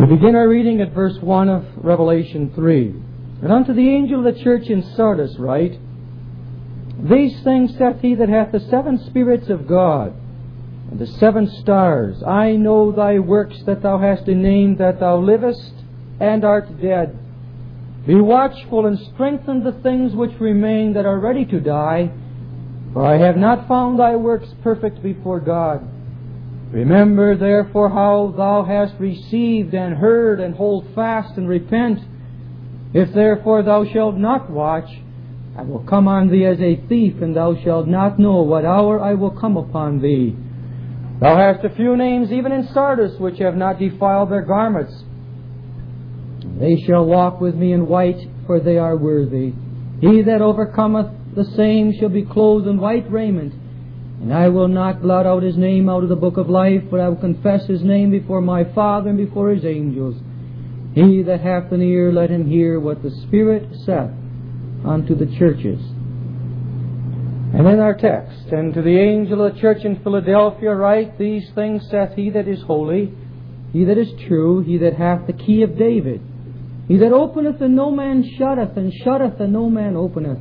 We begin our reading at verse 1 of Revelation 3. And unto the angel of the church in Sardis write, These things saith he that hath the 7 spirits of God, and the 7 stars. I know thy works, that thou hast a name, that thou livest and art dead. Be watchful and strengthen the things which remain that are ready to die, for I have not found thy works perfect before God. Remember therefore how thou hast received and heard, and hold fast and repent. If therefore thou shalt not watch, I will come on thee as a thief, and thou shalt not know what hour I will come upon thee. Thou hast a few names even in Sardis, which have not defiled their garments. They shall walk with me in white, for they are worthy. He that overcometh, the same shall be clothed in white raiment. And I will not blot out his name out of the book of life, but I will confess his name before my Father and before his angels. He that hath an ear, let him hear what the Spirit saith unto the churches. And in our text, And to the angel of the church in Philadelphia write, These things saith he that is holy, he that is true, he that hath the key of David, he that openeth and no man shutteth, and shutteth and no man openeth.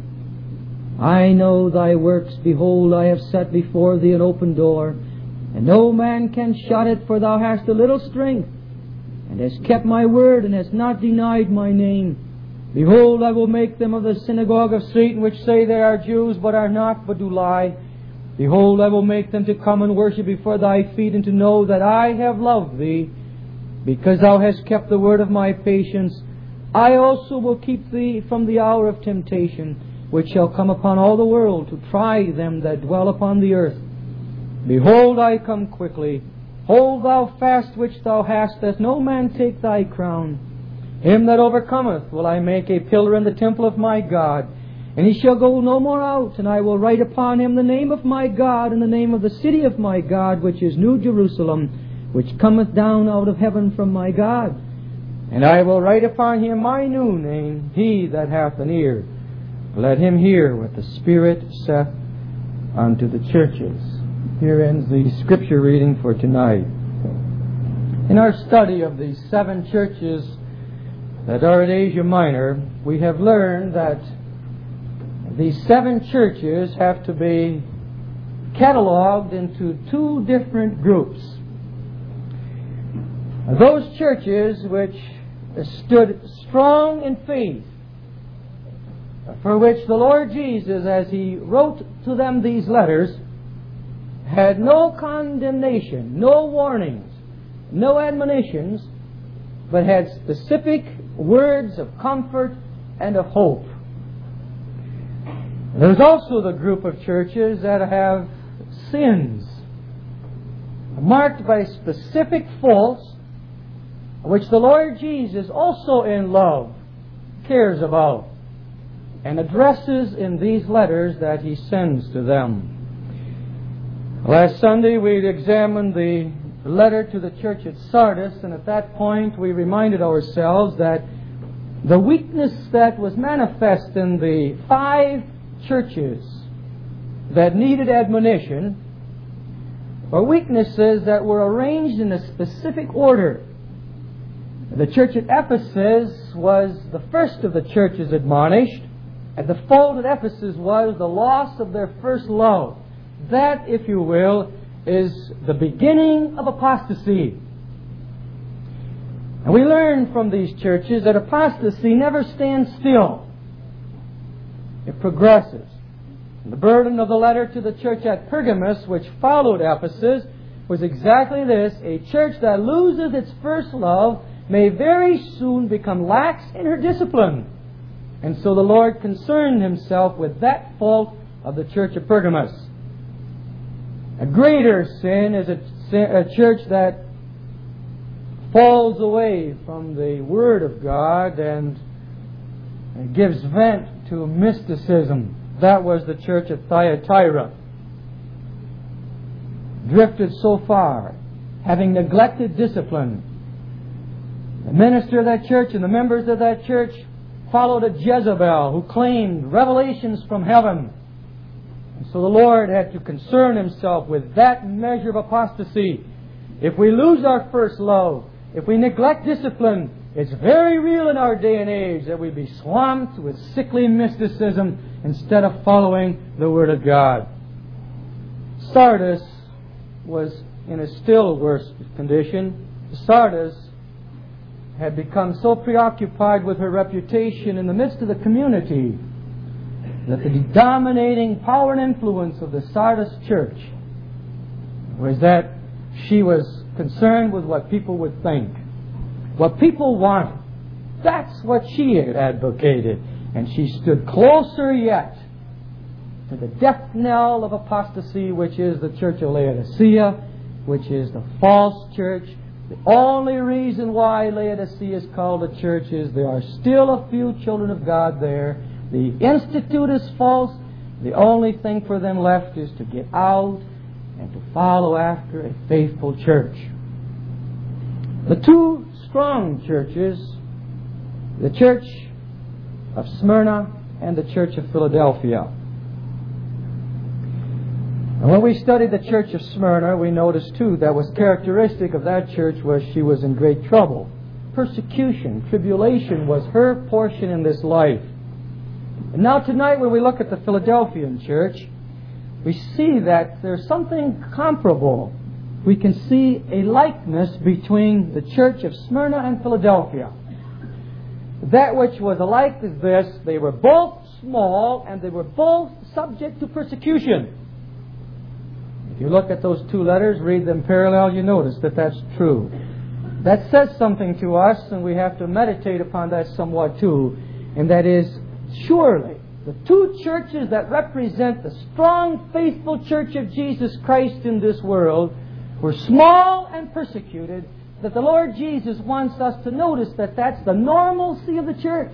I know thy works. Behold, I have set before thee an open door, and no man can shut it, for thou hast a little strength, and hast kept my word, and hast not denied my name. Behold, I will make them of the synagogue of Satan, which say they are Jews, but are not, but do lie. Behold, I will make them to come and worship before thy feet, and to know that I have loved thee. Because thou hast kept the word of my patience, I also will keep thee from the hour of temptation, which shall come upon all the world, to try them that dwell upon the earth. Behold, I come quickly. Hold thou fast which thou hast, that no man take thy crown. Him that overcometh will I make a pillar in the temple of my God, and he shall go no more out. And I will write upon him the name of my God, and the name of the city of my God, which is New Jerusalem, which cometh down out of heaven from my God. And I will write upon him my new name. He that hath an ear, let him hear what the Spirit saith unto the churches. Here ends the scripture reading for tonight. In our study of the 7 churches that are in Asia Minor, we have learned that these 7 churches have to be cataloged into 2 different groups. Those churches which stood strong in faith, for which the Lord Jesus, as He wrote to them these letters, had no condemnation, no warnings, no admonitions, but had specific words of comfort and of hope. There's also the group of churches that have sins marked by specific faults, which the Lord Jesus, also in love, cares about and addresses in these letters that He sends to them. Last Sunday we examined the letter to the church at Sardis, and at that point we reminded ourselves that the weakness that was manifest in the 5 churches that needed admonition were weaknesses that were arranged in a specific order. The church at Ephesus was the first of the churches admonished, and the fault at Ephesus was the loss of their first love. That, if you will, is the beginning of apostasy. And we learn from these churches that apostasy never stands still. It progresses. And the burden of the letter to the church at Pergamos, which followed Ephesus, was exactly this: a church that loses its first love may very soon become lax in her discipline. And so the Lord concerned Himself with that fault of the church of Pergamos. A greater sin is a church that falls away from the Word of God and gives vent to mysticism. That was the church at Thyatira. Drifted so far, having neglected discipline. The minister of that church and the members of that church followed a Jezebel who claimed revelations from heaven. And so the Lord had to concern Himself with that measure of apostasy. If we lose our first love, if we neglect discipline, it's very real in our day and age that we be swamped with sickly mysticism instead of following the Word of God. Sardis was in a still worse condition. Sardis had become so preoccupied with her reputation in the midst of the community that the dominating power and influence of the Sardis church was that she was concerned with what people would think, what people wanted. That's what she had advocated. And she stood closer yet to the death knell of apostasy, which is the church of Laodicea, which is the false church. The only reason why Laodicea is called a church is there are still a few children of God there. The institute is false. The only thing for them left is to get out and to follow after a faithful church. The two strong churches, the church of Smyrna and the church of Philadelphia. And when we studied the church of Smyrna, we noticed too that was characteristic of that church was she was in great trouble. Persecution, tribulation was her portion in this life. And now tonight when we look at the Philadelphian church, we see that there's something comparable. We can see a likeness between the church of Smyrna and Philadelphia. That which was alike is this: they were both small and they were both subject to persecution. If you look at those two letters, read them parallel, you notice that that's true. That says something to us, and we have to meditate upon that somewhat too. And that is, surely, the two churches that represent the strong, faithful church of Jesus Christ in this world were small and persecuted, that the Lord Jesus wants us to notice that that's the normalcy of the church.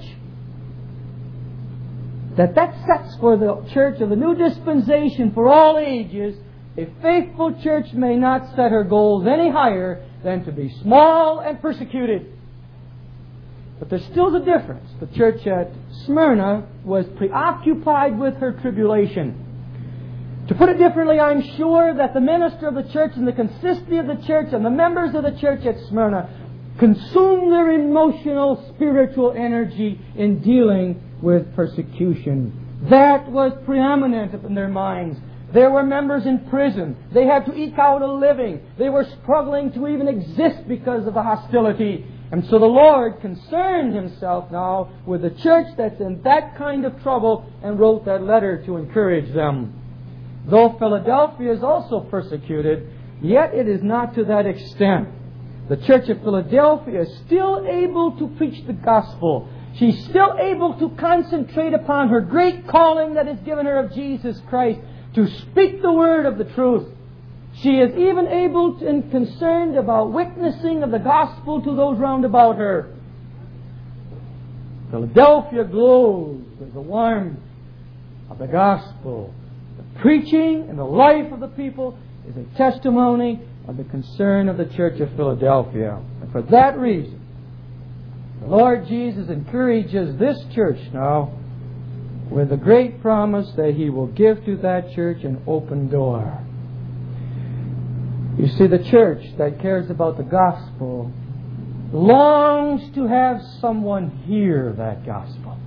That sets for the church of the new dispensation for all ages. A faithful church may not set her goals any higher than to be small and persecuted. But there's still a difference. The church at Smyrna was preoccupied with her tribulation. To put it differently, I'm sure that the minister of the church and the consistory of the church and the members of the church at Smyrna consumed their emotional, spiritual energy in dealing with persecution. That was preeminent in their minds. There were members in prison. They had to eke out a living. They were struggling to even exist because of the hostility. And so the Lord concerned Himself now with the church that's in that kind of trouble and wrote that letter to encourage them. Though Philadelphia is also persecuted, yet it is not to that extent. The church of Philadelphia is still able to preach the gospel. She's still able to concentrate upon her great calling that is given her of Jesus Christ, to speak the word of the truth. She is even able and concerned about witnessing of the gospel to those round about her. Philadelphia glows with the warmth of the gospel. The preaching and the life of the people is a testimony of the concern of the church of Philadelphia. And for that reason, the Lord Jesus encourages this church now with the great promise that He will give to that church an open door. You see, the church that cares about the gospel longs to have someone hear that gospel.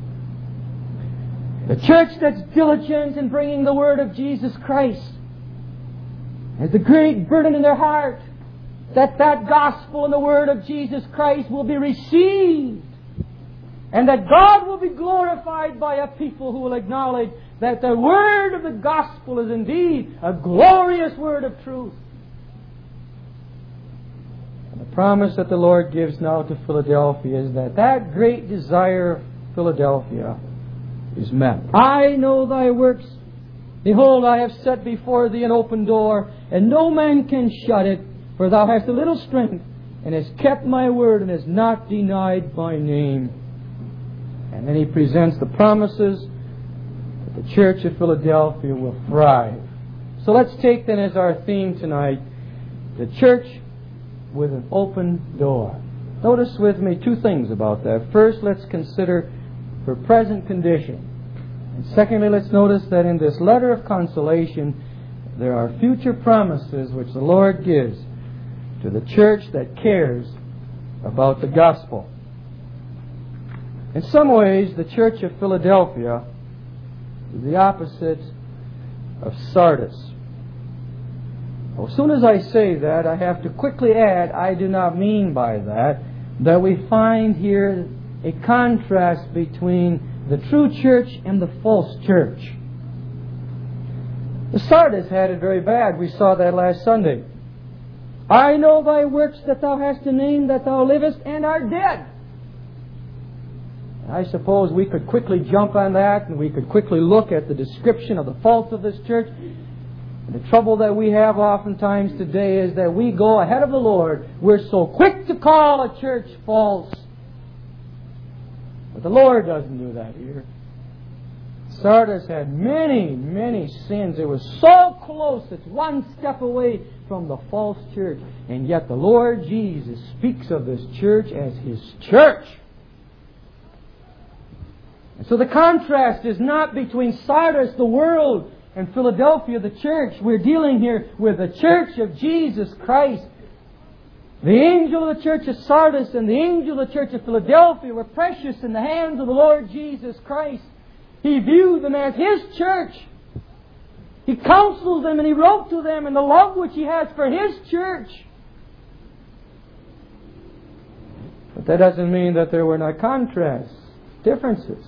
The church that's diligent in bringing the word of Jesus Christ has a great burden in their heart that that gospel and the word of Jesus Christ will be received, and that God will be glorified by a people who will acknowledge that the word of the gospel is indeed a glorious word of truth. And the promise that the Lord gives now to Philadelphia is that that great desire of Philadelphia is met. I know thy works. Behold, I have set before thee an open door, and no man can shut it. For thou hast a little strength, and hast kept my word, and hast not denied my name. And then he presents the promises that the church of Philadelphia will thrive. So let's take then as our theme tonight, the church with an open door. Notice with me two things about that. First, let's consider her present condition. And secondly, let's notice that in this letter of consolation, there are future promises which the Lord gives to the church that cares about the gospel. In some ways, the church of Philadelphia is the opposite of Sardis. Well, as soon as I say that, I have to quickly add, I do not mean by that we find here a contrast between the true church and the false church. The Sardis had it very bad. We saw that last Sunday. I know thy works, that thou hast a name, that thou livest and art dead. I suppose we could quickly jump on that, and we could quickly look at the description of the faults of this church. And the trouble that we have oftentimes today is that we go ahead of the Lord. We're so quick to call a church false. But the Lord doesn't do that here. Sardis had many, many sins. It was so close. It's one step away from the false church. And yet the Lord Jesus speaks of this church as His church. And so the contrast is not between Sardis, the world, and Philadelphia, the church. We're dealing here with the church of Jesus Christ. The angel of the church of Sardis and the angel of the church of Philadelphia were precious in the hands of the Lord Jesus Christ. He viewed them as His church. He counseled them and He wrote to them in the love which He has for His church. But that doesn't mean that there were not contrasts, differences.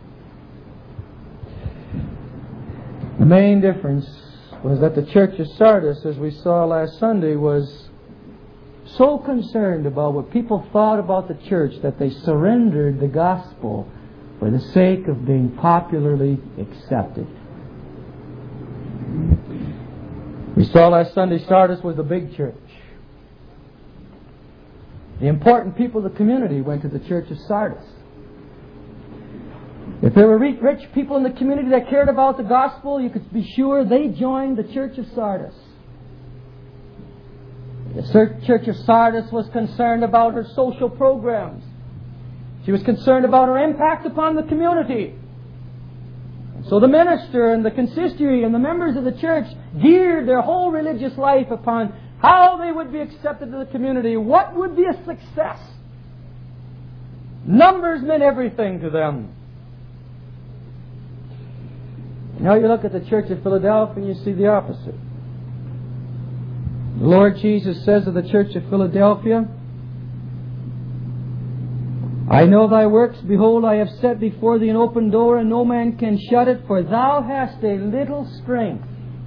The main difference was that the church of Sardis, as we saw last Sunday, was so concerned about what people thought about the church that they surrendered the gospel for the sake of being popularly accepted. We saw last Sunday Sardis was the big church. The important people of the community went to the church of Sardis. If there were rich people in the community that cared about the gospel, you could be sure they joined the church of Sardis. The church of Sardis was concerned about her social programs. She was concerned about her impact upon the community. And so the minister and the consistory and the members of the church geared their whole religious life upon how they would be accepted to the community. What would be a success? Numbers meant everything to them. Now you look at the church of Philadelphia and you see the opposite. The Lord Jesus says of the church of Philadelphia, I know thy works. Behold, I have set before thee an open door, and no man can shut it, for thou hast a little strength.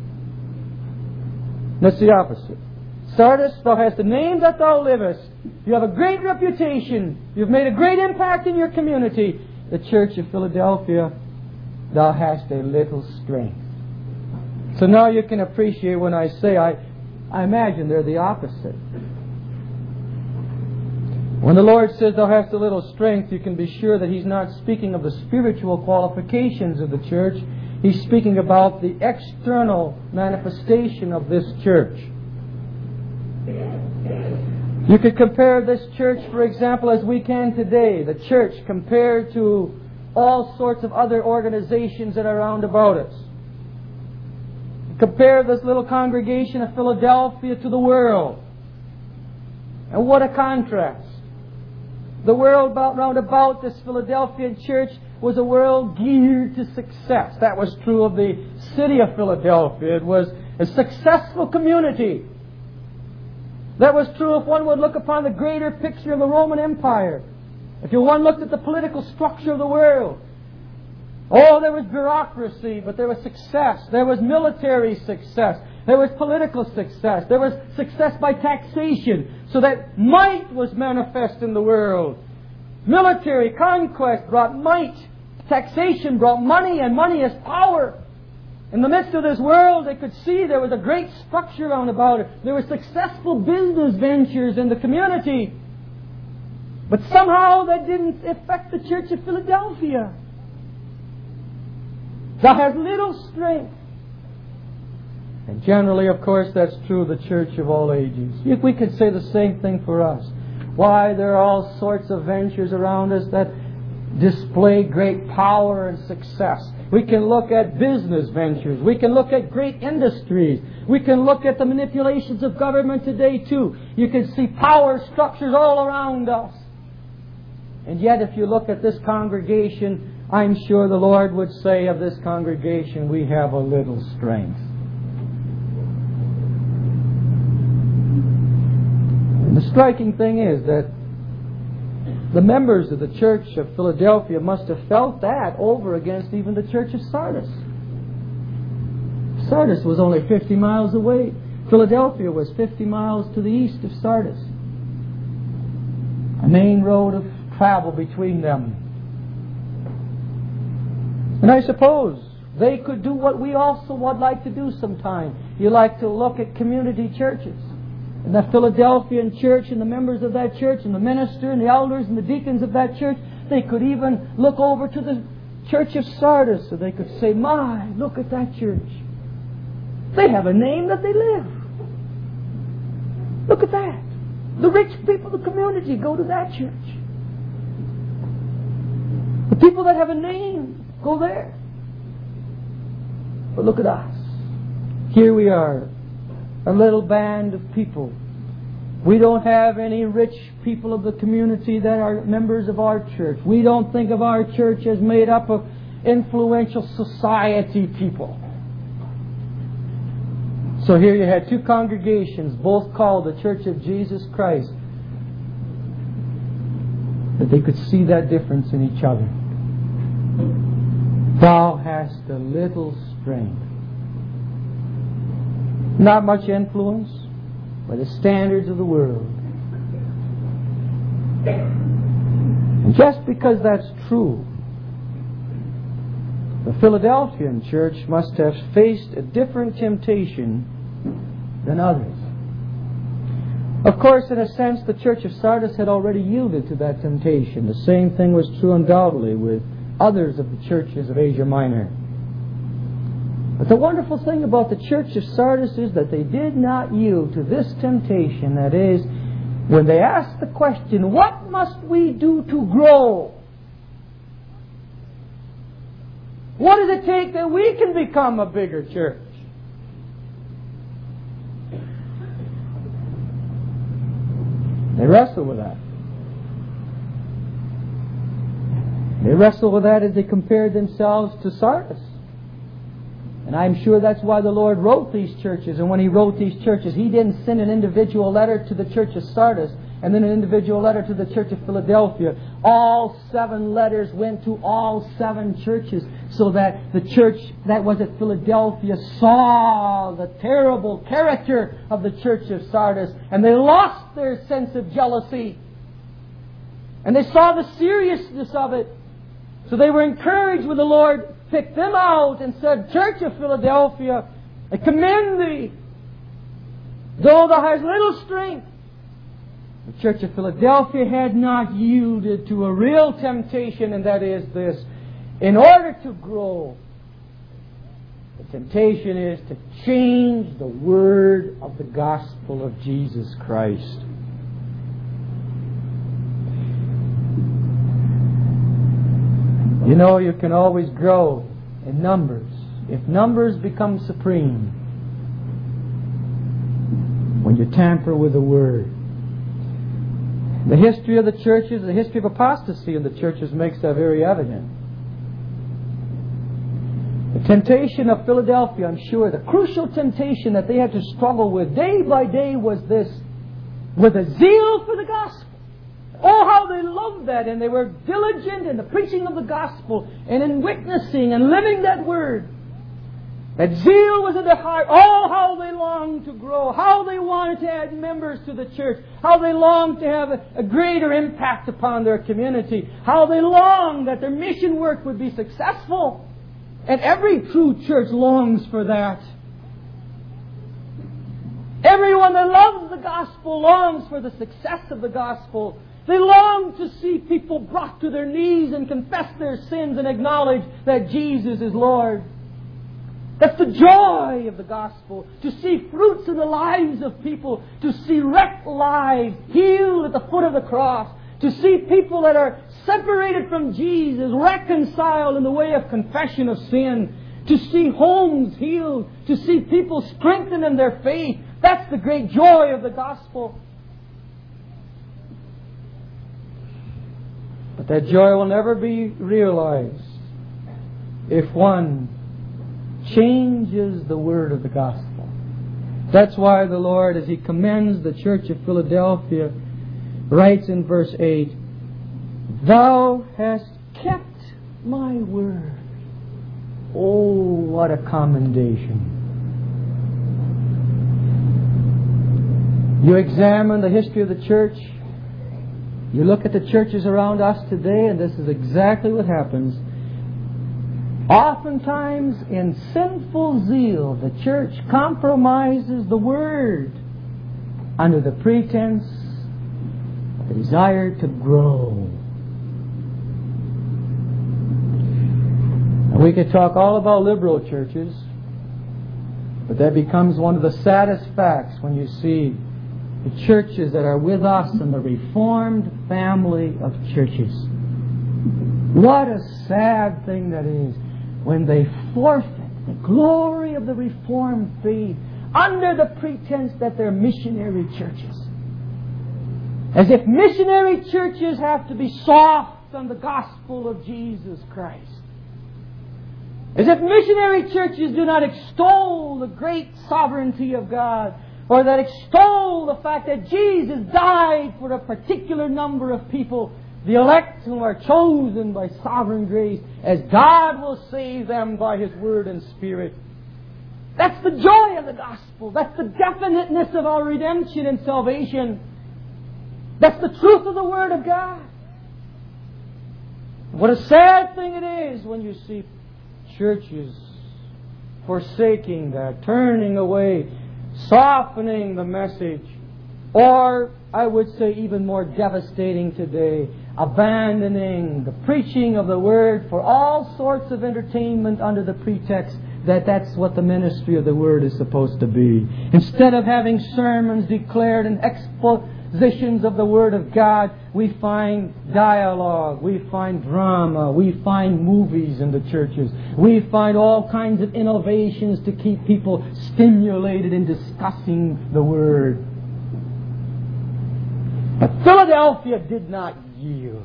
That's the opposite. Sardis, thou hast a name that thou livest. You have a great reputation. You've made a great impact in your community. The church of Philadelphia, thou hast a little strength. So now you can appreciate when I say I imagine they're the opposite. When the Lord says thou hast a little strength, you can be sure that He's not speaking of the spiritual qualifications of the church. He's speaking about the external manifestation of this church. You could compare this church, for example, as we can today, the church compared to all sorts of other organizations that are around about us. Compare this little congregation of Philadelphia to the world. And what a contrast. The world round about this Philadelphian church was a world geared to success. That was true of the city of Philadelphia. It was a successful community. That was true if one would look upon the greater picture of the Roman Empire. If one looked at the political structure of the world. Oh, there was bureaucracy, but there was success. There was military success. There was political success. There was success by taxation, so that might was manifest in the world. Military conquest brought might. Taxation brought money, and money is power. In the midst of this world, they could see there was a great structure around about it. There were successful business ventures in the community. But somehow that didn't affect the church of Philadelphia. Thou hast little strength. And generally, of course, that's true of the church of all ages. If we could say the same thing for us. Why, there are all sorts of ventures around us that display great power and success. We can look at business ventures. We can look at great industries. We can look at the manipulations of government today too. You can see power structures all around us. And yet if you look at this congregation, I'm sure the Lord would say of this congregation, we have a little strength. And the striking thing is that the members of the Church of Philadelphia must have felt that over against even the Church of Sardis. Sardis was only 50 miles away. Philadelphia was 50 miles to the east of Sardis. A main road of travel between them. And I suppose they could do what we also would like to do sometime. You like to look at community churches. And the Philadelphian church and the members of that church and the minister and the elders and the deacons of that church, they could even look over to the church of Sardis so they could say, my, look at that church. They have a name that they live. Look at that. The rich people of the community go to that church. The people that have a name go there. But look at us. Here we are. A little band of people. We don't have any rich people of the community that are members of our church. We don't think of our church as made up of influential society people. So here you had two congregations, both called the Church of Jesus Christ, that they could see that difference in each other. Thou hast a little strength. Not much influence by the standards of the world. And just because that's true, the Philadelphian church must have faced a different temptation than others. Of course, in a sense, the church of Sardis had already yielded to that temptation. The same thing was true undoubtedly with others of the churches of Asia Minor. But the wonderful thing about the church of Sardis is that they did not yield to this temptation. That is, when they asked the question, what must we do to grow? What does it take that we can become a bigger church? They wrestle with that. They wrestle with that as they compared themselves to Sardis. And I'm sure that's why the Lord wrote these churches. And when He wrote these churches, He didn't send an individual letter to the church of Sardis and then an individual letter to the church of Philadelphia. All 7 letters went to all 7 churches so that the church that was at Philadelphia saw the terrible character of the church of Sardis. And they lost their sense of jealousy. And they saw the seriousness of it. So they were encouraged when the Lord picked them out and said, Church of Philadelphia, I commend thee, though thou hast little strength. The Church of Philadelphia had not yielded to a real temptation, and that is this. In order to grow, the temptation is to change the word of the gospel of Jesus Christ. You know, you can always grow in numbers if numbers become supreme. When you tamper with the Word. The history of the churches, the history of apostasy in the churches makes that very evident. The temptation of Philadelphia, I'm sure, the crucial temptation that they had to struggle with day by day was this, with a zeal for the gospel. Oh, how they loved that, and they were diligent in the preaching of the gospel and in witnessing and living that word. That zeal was in their heart. Oh, how they longed to grow. How they wanted to add members to the church. How they longed to have a greater impact upon their community. How they longed that their mission work would be successful. And every true church longs for that. Everyone that loves the gospel longs for the success of the gospel. They long to see people brought to their knees and confess their sins and acknowledge that Jesus is Lord. That's the joy of the gospel. To see fruits in the lives of people. To see wrecked lives healed at the foot of the cross. To see people that are separated from Jesus, reconciled in the way of confession of sin, to see homes healed, to see people strengthened in their faith. That's the great joy of the gospel. But that joy will never be realized if one changes the word of the gospel. That's why the Lord, as He commends the church of Philadelphia, writes in verse 8, "Thou hast kept my word." Oh, what a commendation. You examine the history of the church, you look at the churches around us today, and this is exactly what happens. Oftentimes, in sinful zeal, the church compromises the Word under the pretense of a desire to grow. And we could talk all about liberal churches, but that becomes one of the saddest facts when you see the churches that are with us in the Reformed family of churches. What a sad thing that is when they forfeit the glory of the Reformed faith under the pretense that they're missionary churches. As if missionary churches have to be soft on the gospel of Jesus Christ. As if missionary churches do not extol the great sovereignty of God, or that extol the fact that Jesus died for a particular number of people, the elect who are chosen by sovereign grace, as God will save them by His Word and Spirit. That's the joy of the gospel. That's the definiteness of our redemption and salvation. That's the truth of the Word of God. What a sad thing it is when you see churches forsaking that, turning away, softening the message, or, I would say even more devastating today, abandoning the preaching of the Word for all sorts of entertainment under the pretext that that's what the ministry of the Word is supposed to be. Instead of having sermons declared and expositions of the Word of God, we find dialogue, we find drama, we find movies in the churches. We find all kinds of innovations to keep people stimulated in discussing the Word. But Philadelphia did not yield.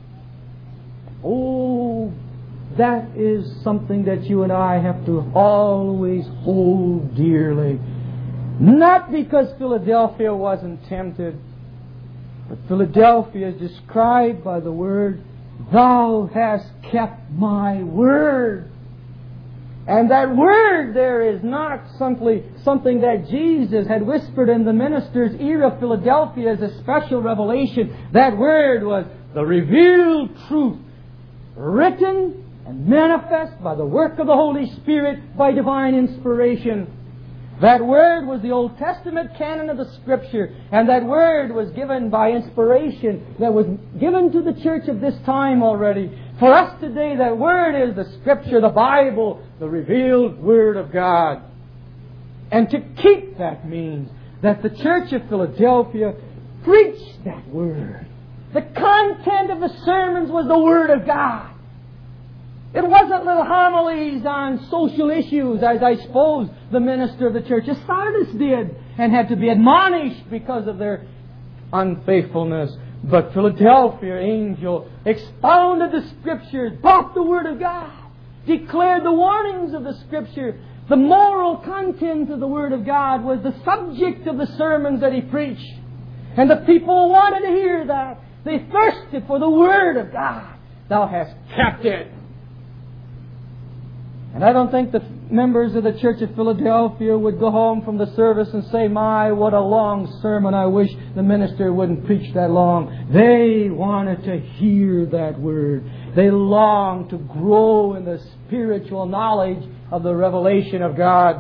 Oh, that is something that you and I have to always hold dearly. Not because Philadelphia wasn't tempted, but Philadelphia is described by the word, "Thou hast kept my word." And that word there is not simply something that Jesus had whispered in the minister's ear of Philadelphia as a special revelation. That word was the revealed truth, written and manifest by the work of the Holy Spirit by divine inspiration. That word was the Old Testament canon of the Scripture, and that word was given by inspiration that was given to the church of this time already. For us today, that word is the Scripture, the Bible, the revealed Word of God. And to keep that means that the church of Philadelphia preached that word. The content of the sermons was the Word of God. It wasn't little homilies on social issues, as I suppose the minister of the church of Sardis did, and had to be admonished because of their unfaithfulness. But Philadelphia angel expounded the Scriptures, brought the Word of God, declared the warnings of the Scripture. The moral content of the Word of God was the subject of the sermons that he preached. And the people wanted to hear that. They thirsted for the Word of God. Thou hast kept it. And I don't think the members of the Church of Philadelphia would go home from the service and say, "My, what a long sermon. I wish the minister wouldn't preach that long." They wanted to hear that word. They longed to grow in the spiritual knowledge of the revelation of God.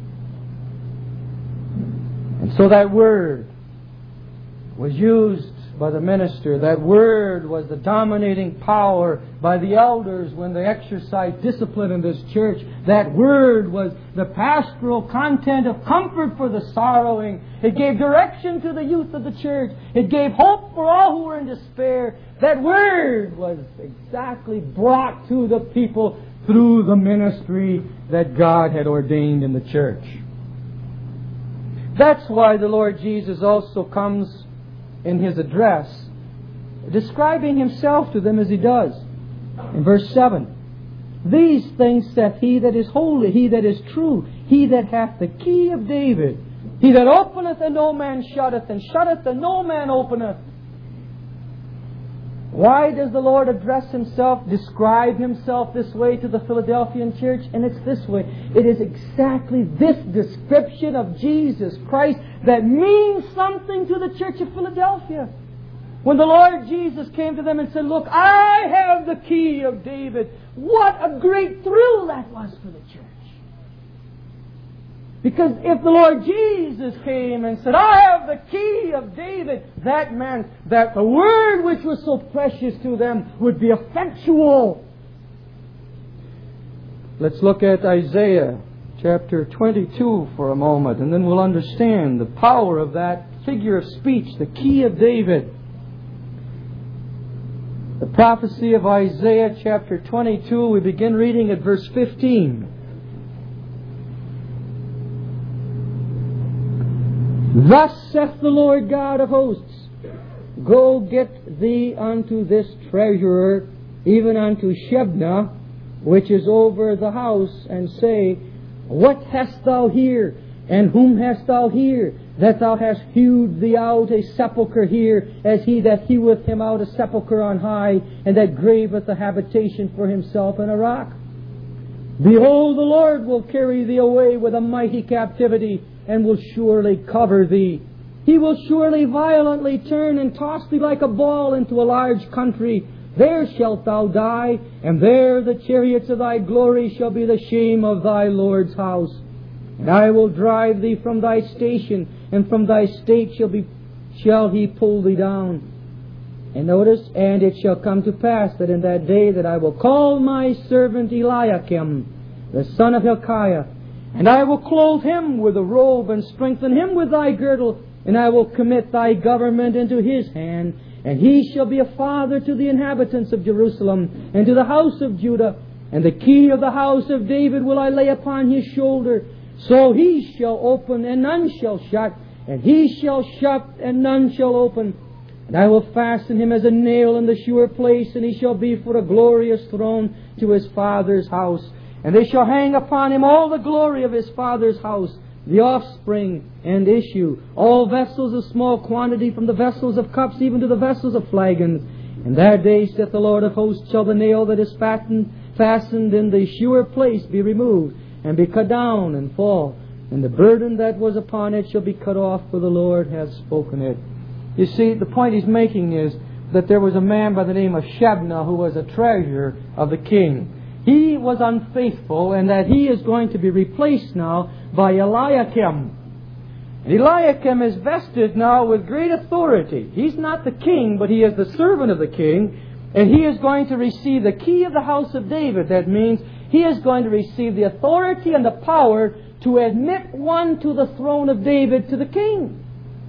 And so that word was used by the minister. That Word was the dominating power by the elders when they exercised discipline in this church. That Word was the pastoral content of comfort for the sorrowing. It gave direction to the youth of the church. It gave hope for all who were in despair. That Word was exactly brought to the people through the ministry that God had ordained in the church. That's why the Lord Jesus also comes in His address, describing Himself to them as He does. In verse 7, "These things saith He that is holy, He that is true, He that hath the key of David, He that openeth and no man shutteth, and shutteth and no man openeth." Why does the Lord address Himself, describe Himself this way to the Philadelphian church? And it's this way. It is exactly this description of Jesus Christ that means something to the church of Philadelphia. When the Lord Jesus came to them and said, "Look, I have the key of David," what a great thrill that was for the church. Because if the Lord Jesus came and said, "I have the key of David," that meant that the Word which was so precious to them would be effectual. Let's look at Isaiah chapter 22 for a moment, and then we'll understand the power of that figure of speech, the key of David. The prophecy of Isaiah chapter 22, we begin reading at verse 15. "Thus saith the Lord God of hosts, Go get thee unto this treasurer, even unto Shebna, which is over the house, and say, What hast thou here, and whom hast thou here, that thou hast hewed thee out a sepulchre here, as he that heweth him out a sepulchre on high, and that graveth a habitation for himself in a rock? Behold, the Lord will carry thee away with a mighty captivity, and will surely cover thee. He will surely violently turn and toss thee like a ball into a large country. There shalt thou die, and there the chariots of thy glory shall be the shame of thy Lord's house. And I will drive thee from thy station, and from thy state shall he pull thee down. And notice, and it shall come to pass that in that day that I will call my servant Eliakim, the son of Hilkiah, and I will clothe him with a robe, and strengthen him with thy girdle, and I will commit thy government into his hand, and he shall be a father to the inhabitants of Jerusalem, and to the house of Judah, and the key of the house of David will I lay upon his shoulder. So he shall open, and none shall shut, and he shall shut, and none shall open. And I will fasten him as a nail in the sure place, and he shall be for a glorious throne to his father's house. And they shall hang upon him all the glory of his father's house, the offspring and issue, all vessels of small quantity, from the vessels of cups even to the vessels of flagons. In that day, saith the Lord of hosts, shall the nail that is fastened in the sure place be removed, and be cut down and fall, and the burden that was upon it shall be cut off, for the Lord hath spoken it. You see, the point he's making is that there was a man by the name of Shebna who was a treasurer of the king. He was unfaithful, and that he is going to be replaced now by Eliakim. And Eliakim is vested now with great authority. He's not the king, but he is the servant of the king, and he is going to receive the key of the house of David. That means he is going to receive the authority and the power to admit one to the throne of David to the king.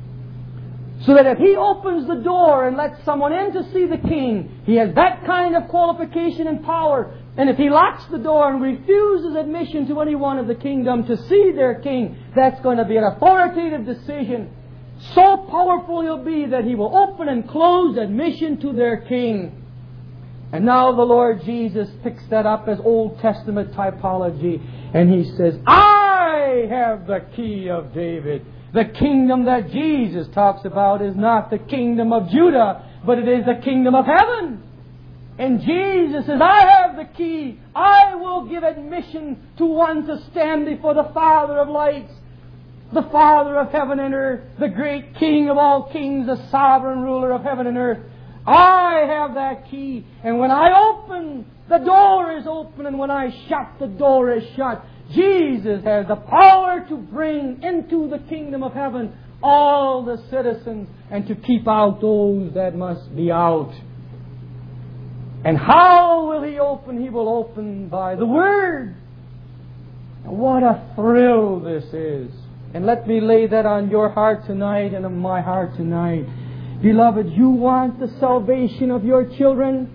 So that if he opens the door and lets someone in to see the king, he has that kind of qualification and power. And if he locks the door and refuses admission to anyone of the kingdom to see their king, that's going to be an authoritative decision. So powerful he'll be that he will open and close admission to their king. And now the Lord Jesus picks that up as Old Testament typology, and he says, I have the key of David. The kingdom that Jesus talks about is not the kingdom of Judah, but it is the kingdom of heaven. And Jesus says, I have the key. I will give admission to one to stand before the Father of lights, the Father of heaven and earth, the great King of all kings, the sovereign ruler of heaven and earth. I have that key. And when I open, the door is open. And when I shut, the door is shut. Jesus has the power to bring into the kingdom of heaven all the citizens and to keep out those that must be out. And how will He open? He will open by the Word. And what a thrill this is. And let me lay that on your heart tonight and on my heart tonight. Beloved, you want the salvation of your children?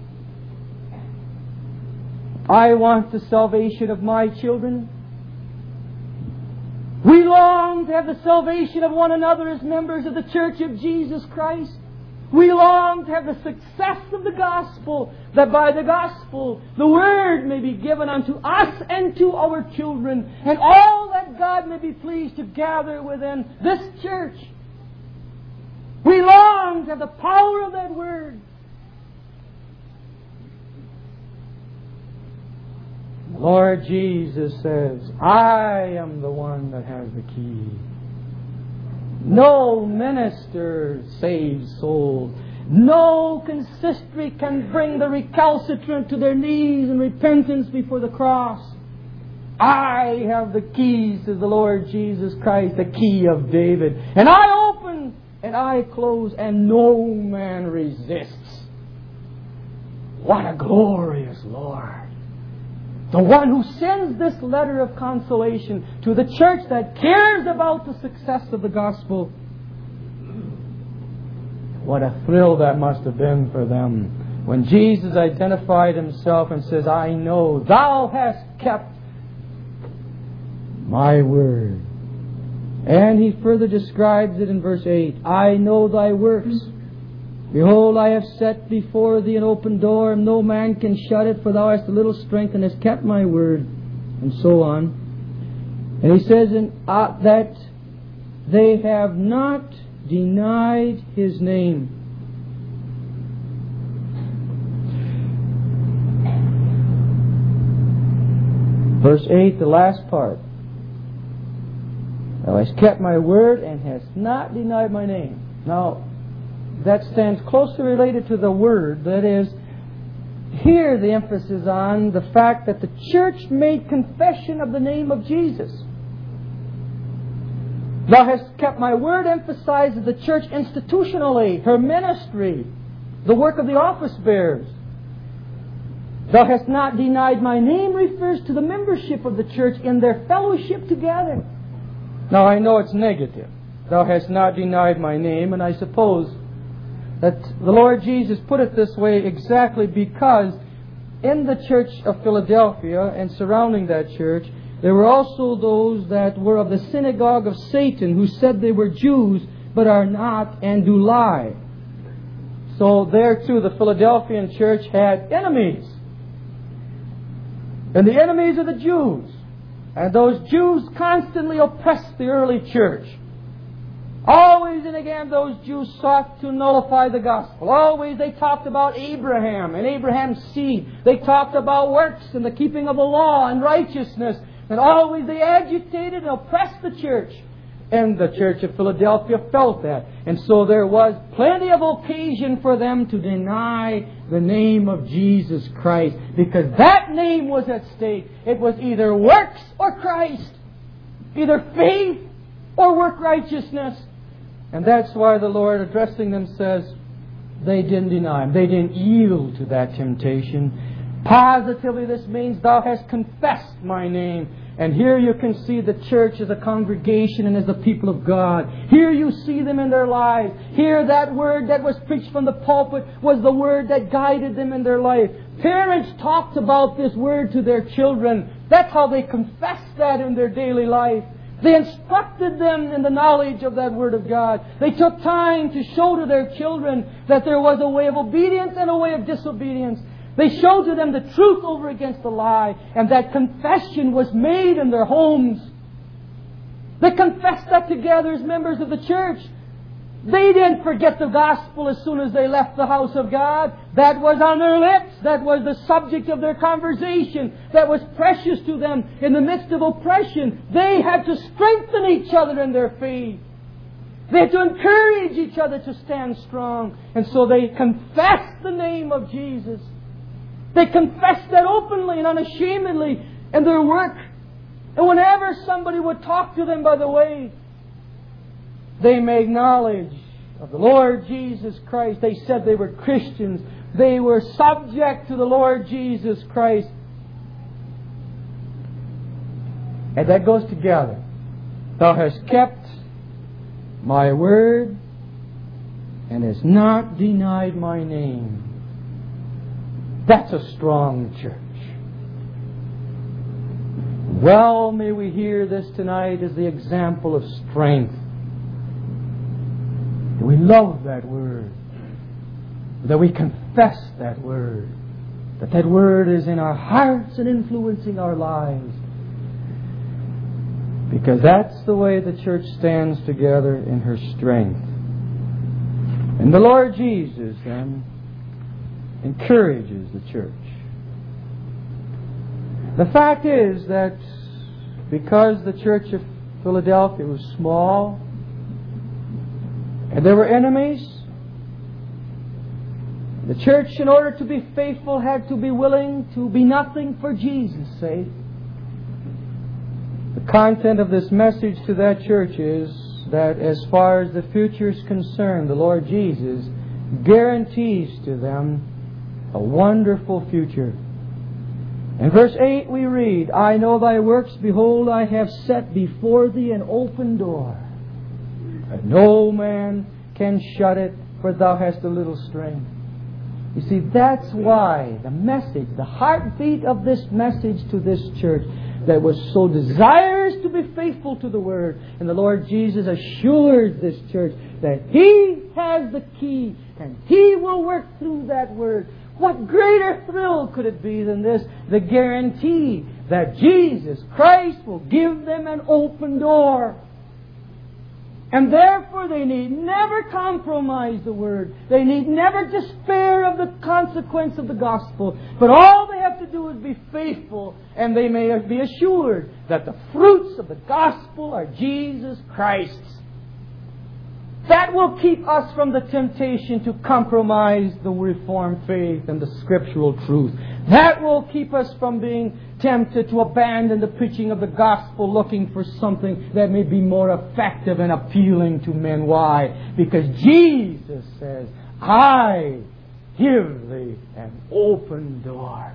I want the salvation of my children. We long to have the salvation of one another as members of the Church of Jesus Christ. We long to have the success of the gospel, that by the gospel the Word may be given unto us and to our children, and all that God may be pleased to gather within this church. We long to have the power of that Word. Lord Jesus says, I am the one that has the key. No minister saves souls. No consistory can bring the recalcitrant to their knees in repentance before the cross. I have the keys, says the Lord Jesus Christ, the key of David. And I open and I close, and no man resists. What a glorious Lord. The one who sends this letter of consolation to the church that cares about the success of the gospel. What a thrill that must have been for them when Jesus identified Himself and says, I know thou hast kept my word. And He further describes it in verse 8. I know thy works. Behold, I have set before thee an open door, and no man can shut it, for thou hast a little strength, and hast kept my word, and so on. And He says that they have not denied His name. Verse 8, the last part. Thou hast kept my word, and hast not denied my name. Now, that stands closely related to the Word. That is, here the emphasis on the fact that the church made confession of the name of Jesus. Thou hast kept my word emphasizes the church institutionally, her ministry, the work of the office bearers. Thou hast not denied my name refers to the membership of the church in their fellowship together. Now I know it's negative. Thou hast not denied my name, and I suppose that the Lord Jesus put it this way exactly because in the church of Philadelphia and surrounding that church, there were also those that were of the synagogue of Satan who said they were Jews but are not and do lie. So there too the Philadelphian church had enemies. And the enemies are the Jews. And those Jews constantly oppressed the early church. Always and again those Jews sought to nullify the gospel. Always they talked about Abraham and Abraham's seed. They talked about works and the keeping of the law and righteousness. And always they agitated and oppressed the church. And the church of Philadelphia felt that. And so there was plenty of occasion for them to deny the name of Jesus Christ. Because that name was at stake. It was either works or Christ. Either faith or work righteousness. And that's why the Lord, addressing them, says they didn't deny Him. They didn't yield to that temptation. Positively, this means thou hast confessed my name. And here you can see the church as a congregation and as the people of God. Here you see them in their lives. Here that word that was preached from the pulpit was the word that guided them in their life. Parents talked about this word to their children. That's how they confessed that in their daily life. They instructed them in the knowledge of that Word of God. They took time to show to their children that there was a way of obedience and a way of disobedience. They showed to them the truth over against the lie, and that confession was made in their homes. They confessed that together as members of the church. They didn't forget the gospel as soon as they left the house of God. That was on their lips. That was the subject of their conversation. That was precious to them in the midst of oppression. They had to strengthen each other in their faith. They had to encourage each other to stand strong. And so they confessed the name of Jesus. They confessed that openly and unashamedly in their work. And whenever somebody would talk to them by the way, They made knowledge of the Lord Jesus Christ. They said they were Christians. They were subject to the Lord Jesus Christ. And that goes together. Thou hast kept my word and hast not denied my name. That's a strong church. Well, may we hear this tonight as the example of strength. That we love that word. That we confess that word. That word is in our hearts and influencing our lives. Because that's the way the church stands together in her strength. And the Lord Jesus then encourages the church. The fact is that because the church of Philadelphia was small and there were enemies, the church, in order to be faithful, had to be willing to be nothing for Jesus' sake. The content of this message to that church is that as far as the future is concerned, the Lord Jesus guarantees to them a wonderful future. In verse 8 we read, I know thy works, behold, I have set before thee an open door, and no man can shut it, for thou hast a little strength. You see, that's why the message, the heartbeat of this message to this church, that was so desirous to be faithful to the Word. And the Lord Jesus assures this church that He has the key and He will work through that Word. What greater thrill could it be than this? The guarantee that Jesus Christ will give them an open door. And therefore they need never compromise the Word. They need never despair of the consequence of the gospel. But all they have to do is be faithful, and they may be assured that the fruits of the gospel are Jesus Christ's. That will keep us from the temptation to compromise the Reformed faith and the scriptural truth. That will keep us from being tempted to abandon the preaching of the gospel, looking for something that may be more effective and appealing to men. Why? Because Jesus says, I give thee an open door.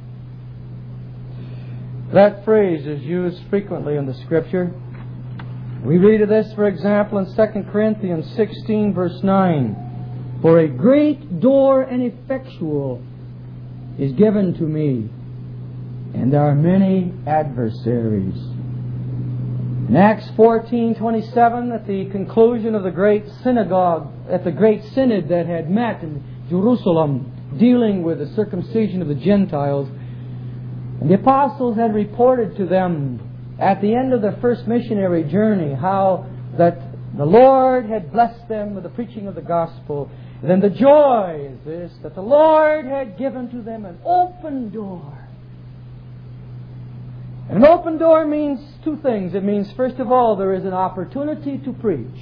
That phrase is used frequently in the Scripture. We read of this, for example, in 2 Corinthians 16, verse 9. For a great door and effectual is given to me, and there are many adversaries. In Acts 14:27, at the conclusion of the great synagogue, at the great synod that had met in Jerusalem, dealing with the circumcision of the Gentiles, and the apostles had reported to them at the end of their first missionary journey how that the Lord had blessed them with the preaching of the gospel. And then the joy is this, that the Lord had given to them an open door. And an open door means two things. It means, first of all, there is an opportunity to preach.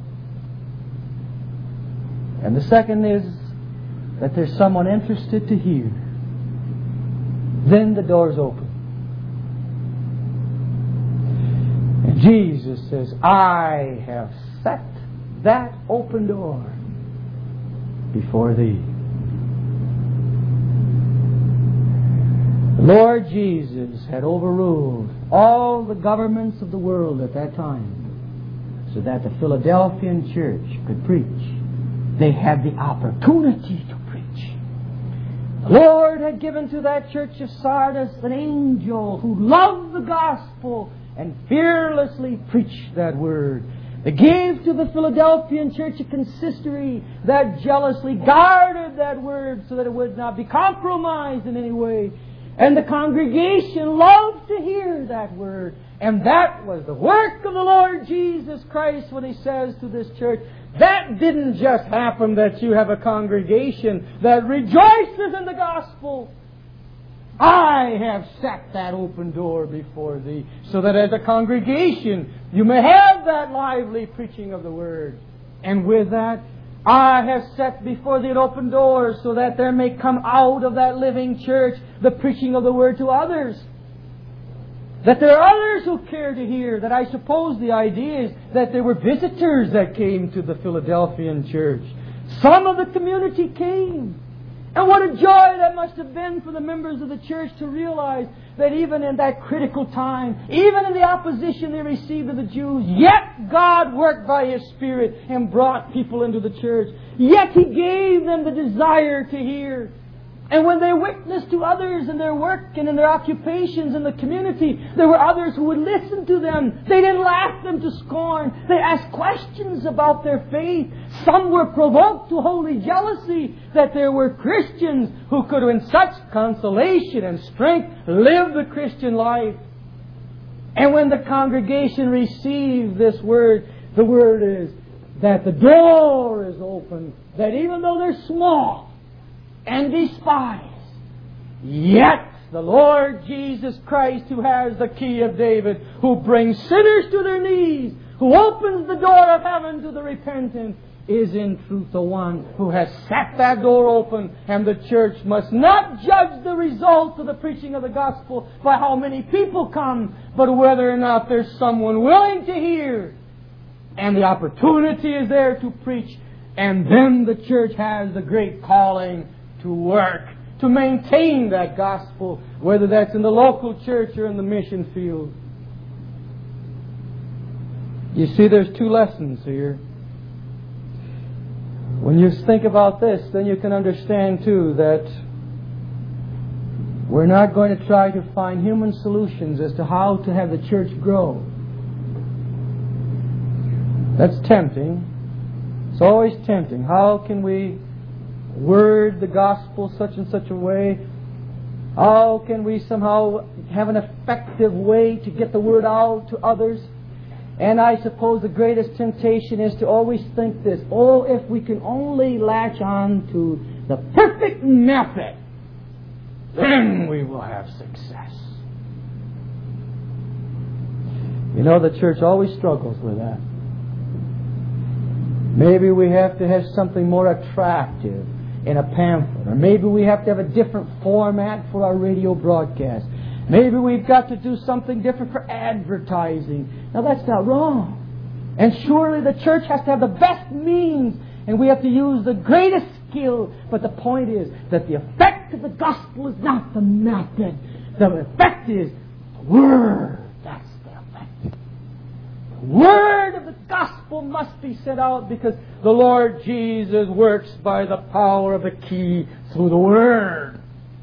And the second is that there's someone interested to hear. Then the door's open. And Jesus says, I have set that open door before thee. The Lord Jesus had overruled all the governments of the world at that time so that the Philadelphian church could preach. They had the opportunity to preach. The Lord had given to that church of Sardis an angel who loved the gospel and fearlessly preached that word. They gave to the Philadelphian church a consistory that jealously guarded that word so that it would not be compromised in any way. And the congregation loved to hear that word. And that was the work of the Lord Jesus Christ when He says to this church, that didn't just happen that you have a congregation that rejoices in the gospel. I have set that open door before thee, so that as a congregation you may have that lively preaching of the Word. And with that, I have set before thee an open door, so that there may come out of that living church the preaching of the Word to others. That there are others who care to hear. That I suppose the idea is that there were visitors that came to the Philadelphian church. Some of the community came. And what a joy that must have been for the members of the church to realize that even in that critical time, even in the opposition they received of the Jews, yet God worked by His Spirit and brought people into the church. Yet He gave them the desire to hear. And when they witnessed to others in their work and in their occupations in the community, there were others who would listen to them. They didn't laugh them to scorn. They asked questions about their faith. Some were provoked to holy jealousy that there were Christians who could, in such consolation and strength, live the Christian life. And when the congregation received this word, the word is that the door is open, that even though they're small and despised, yet the Lord Jesus Christ, who has the key of David, who brings sinners to their knees, who opens the door of heaven to the repentant, is in truth the one who has set that door open. And the church must not judge the result of the preaching of the gospel by how many people come, but whether or not there's someone willing to hear. And the opportunity is there to preach. And then the church has the great calling to work, to maintain that gospel, whether that's in the local church or in the mission field. You see, there's two lessons here. When you think about this, then you can understand too that we're not going to try to find human solutions as to how to have the church grow. That's tempting. It's always tempting. How can we word the gospel such and such a way? How can we somehow have an effective way to get the word out to others? And I suppose the greatest temptation is to always think this: oh, if we can only latch on to the perfect method, then we will have success. You know, the church always struggles with that. Maybe we have to have something more attractive in a pamphlet. Or maybe we have to have a different format for our radio broadcast. Maybe we've got to do something different for advertising. Now that's not wrong. And surely the church has to have the best means, and we have to use the greatest skill. But the point is that the effect of the gospel is not the method. The effect is the Word. That's the effect. The Word of the gospel must be sent out, because the Lord Jesus works by the power of the key through the Word.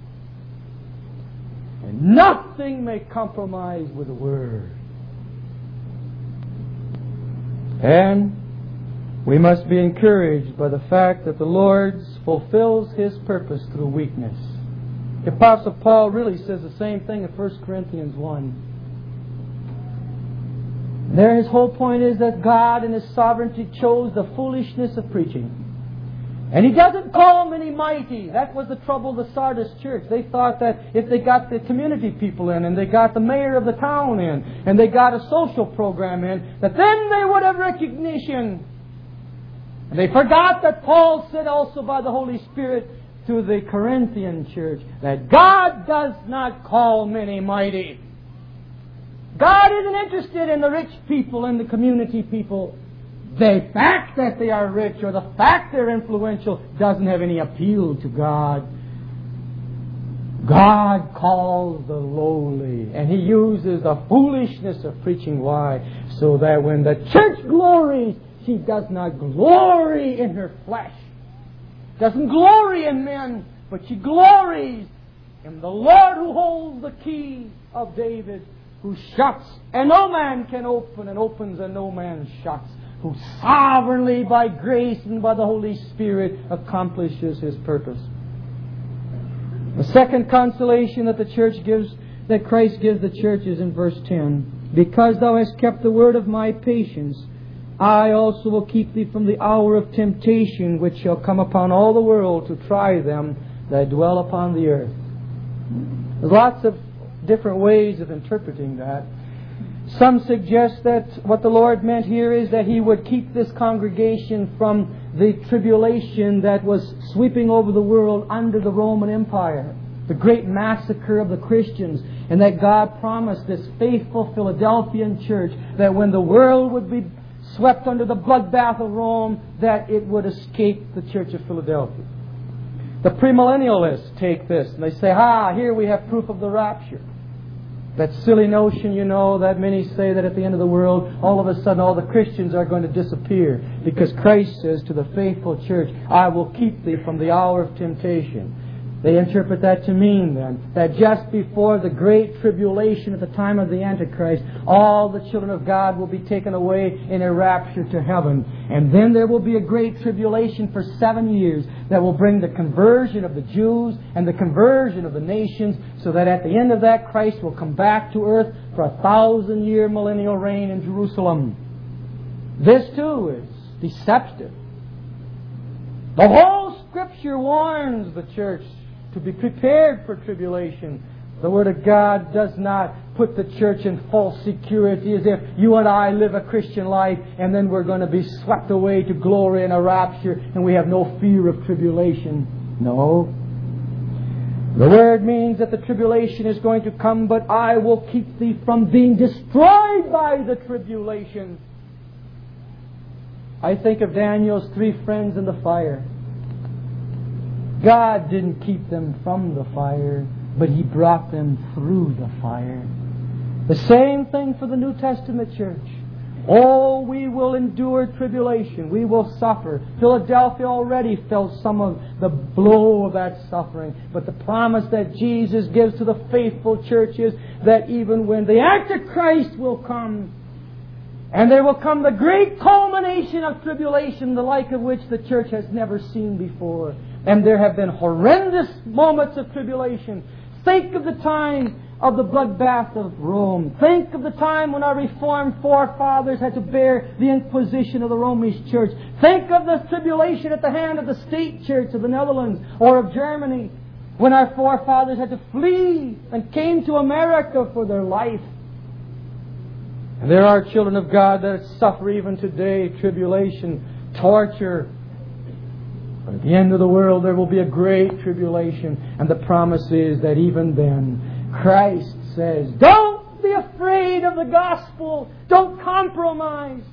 And nothing may compromise with the Word. And we must be encouraged by the fact that the Lord fulfills His purpose through weakness. The Apostle Paul really says the same thing in 1 Corinthians 1. There his whole point is that God in His sovereignty chose the foolishness of preaching. And He doesn't call many mighty. That was the trouble of the Sardis church. They thought that if they got the community people in, and they got the mayor of the town in, and they got a social program in, that then they would have recognition. And they forgot that Paul said also by the Holy Spirit to the Corinthian church that God does not call many mighty. God isn't interested in the rich people and the community people. The fact that they are rich or the fact they're influential doesn't have any appeal to God. God calls the lowly, and He uses the foolishness of preaching. Why? So that when the church glories, she does not glory in her flesh. Doesn't glory in men, but she glories in the Lord who holds the key of David, who shuts and no man can open, and opens and no man shuts, who sovereignly by grace and by the Holy Spirit accomplishes His purpose. The second consolation that the church gives, that Christ gives the church, is in verse 10. Because thou hast kept the word of my patience, I also will keep thee from the hour of temptation, which shall come upon all the world to try them that dwell upon the earth. There's lots of different ways of interpreting that. Some suggest that what the Lord meant here is that He would keep this congregation from the tribulation that was sweeping over the world under the Roman Empire. the great massacre of the Christians, and that God promised this faithful Philadelphian church that when the world would be swept under the bloodbath of Rome, that it would escape the Church of Philadelphia. The premillennialists take this and they say, here we have proof of the rapture. That silly notion, that many say that at the end of the world, all of a sudden all the Christians are going to disappear because Christ says to the faithful church, I will keep thee from the hour of temptation. They interpret that to mean then that just before the great tribulation at the time of the Antichrist, all the children of God will be taken away in a rapture to heaven. And then there will be a great tribulation for 7 years that will bring the conversion of the Jews and the conversion of the nations, so that at the end of that, Christ will come back to earth for 1,000-year millennial reign in Jerusalem. This too is deceptive. The whole Scripture warns the church to be prepared for tribulation. The Word of God does not put the church in false security as if you and I live a Christian life and then we're going to be swept away to glory in a rapture and we have no fear of tribulation. No. The Word means that the tribulation is going to come, but I will keep thee from being destroyed by the tribulation. I think of Daniel's 3 friends in the fire. God didn't keep them from the fire, but He brought them through the fire. The same thing for the New Testament church. Oh, we will endure tribulation. We will suffer. Philadelphia already felt some of the blow of that suffering. But the promise that Jesus gives to the faithful church is that even when the Antichrist will come, and there will come the great culmination of tribulation, the like of which the church has never seen before. And there have been horrendous moments of tribulation. Think of the time of the bloodbath of Rome. Think of the time when our Reformed forefathers had to bear the Inquisition of the Romish Church. Think of the tribulation at the hand of the state church of the Netherlands or of Germany, when our forefathers had to flee and came to America for their life. And there are children of God that suffer even today tribulation, torture. But at the end of the world there will be a great tribulation. And the promise is that even then, Christ says, don't be afraid of the gospel. Don't compromise.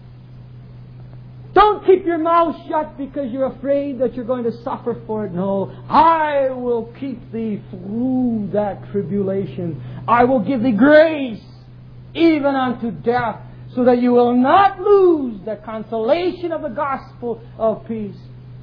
Don't keep your mouth shut because you're afraid that you're going to suffer for it. No, I will keep thee through that tribulation. I will give thee grace even unto death, so that you will not lose the consolation of the gospel of peace.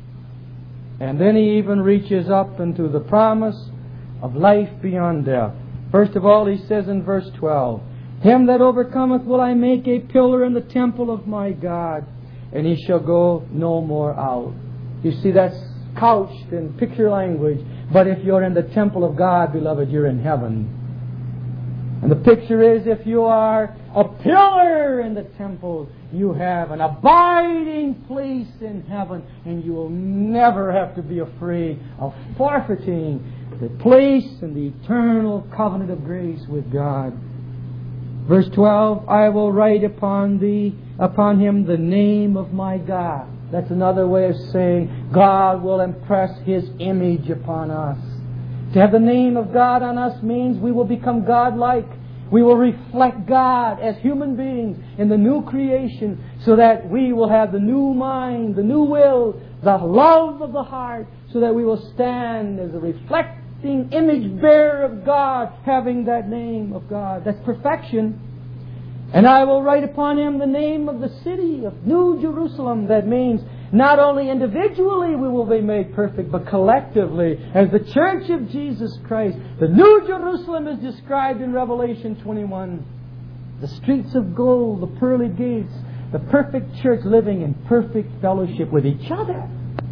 And then He even reaches up into the promise of life beyond death. First of all, He says in verse 12, Him that overcometh will I make a pillar in the temple of my God, and he shall go no more out. You see, that's couched in picture language. But if you're in the temple of God, beloved, you're in heaven. And the picture is, if you are a pillar in the temple, you have an abiding place in heaven, and you will never have to be afraid of forfeiting the place in the eternal covenant of grace with God. Verse 12, I will write upon him the name of my God. That's another way of saying God will impress His image upon us. To have the name of God on us means we will become God-like. We will reflect God as human beings in the new creation, so that we will have the new mind, the new will, the love of the heart, so that we will stand as a reflecting image bearer of God, having that name of God. That's perfection. And I will write upon him the name of the city of New Jerusalem. That means not only individually we will be made perfect, but collectively as the Church of Jesus Christ. The New Jerusalem is described in Revelation 21. The streets of gold, the pearly gates, the perfect church living in perfect fellowship with each other.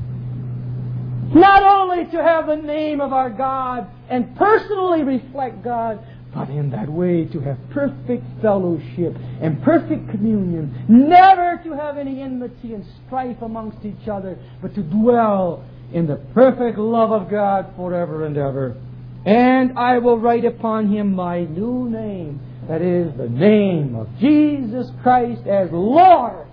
Not only to have the name of our God and personally reflect God, but in that way to have perfect fellowship and perfect communion. Never to have any enmity and strife amongst each other, but to dwell in the perfect love of God forever and ever. And I will write upon him my new name. That is the name of Jesus Christ as Lord.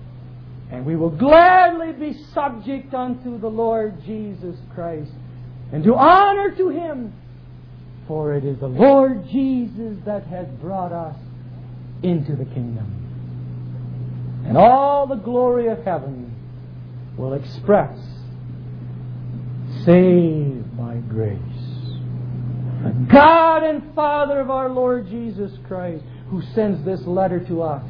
And we will gladly be subject unto the Lord Jesus Christ. and do honor to Him, for it is the Lord Jesus that has brought us into the kingdom. And all the glory of heaven will express, saved by grace. The God and Father of our Lord Jesus Christ, who sends this letter to us,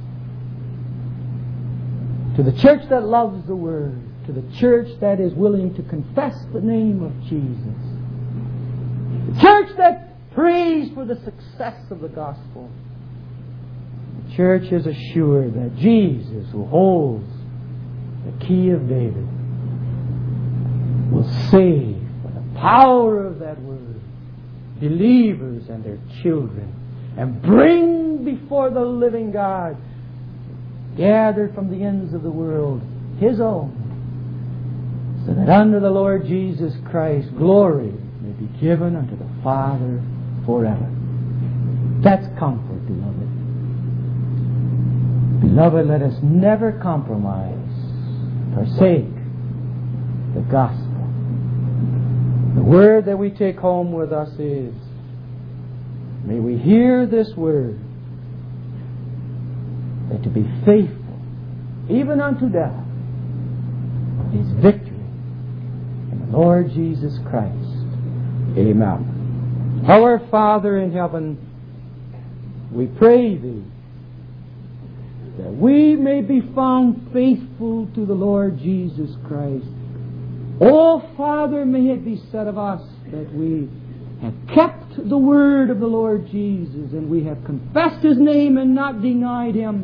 to the church that loves the Word, to the church that is willing to confess the name of Jesus, the church that prays for the success of the gospel. The church is assured that Jesus, who holds the key of David, will save by the power of that Word believers and their children, and bring before the living God, gathered from the ends of the world, His own, so that under the Lord Jesus Christ glory may be given unto the Father forever. That's comfort, beloved. Beloved, let us never compromise, forsake the gospel. The word that we take home with us is, may we hear this word, that to be faithful, even unto death, is victory in the Lord Jesus Christ. Amen. Our Father in heaven, we pray Thee that we may be found faithful to the Lord Jesus Christ. Oh, Father, may it be said of us that we have kept the word of the Lord Jesus, and we have confessed His name and not denied Him.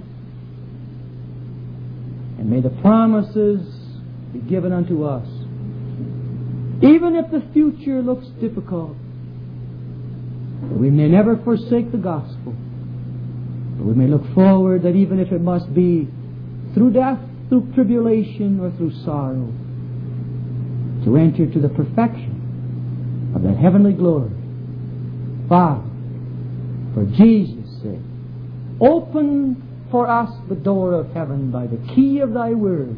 And may the promises be given unto us, even if the future looks difficult, that we may never forsake the gospel, but we may look forward that even if it must be through death, through tribulation, or through sorrow, to enter to the perfection of that heavenly glory. Father, for Jesus' sake, open for us the door of heaven by the key of Thy word,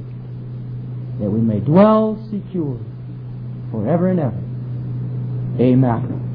that we may dwell secure forever and ever. Amen.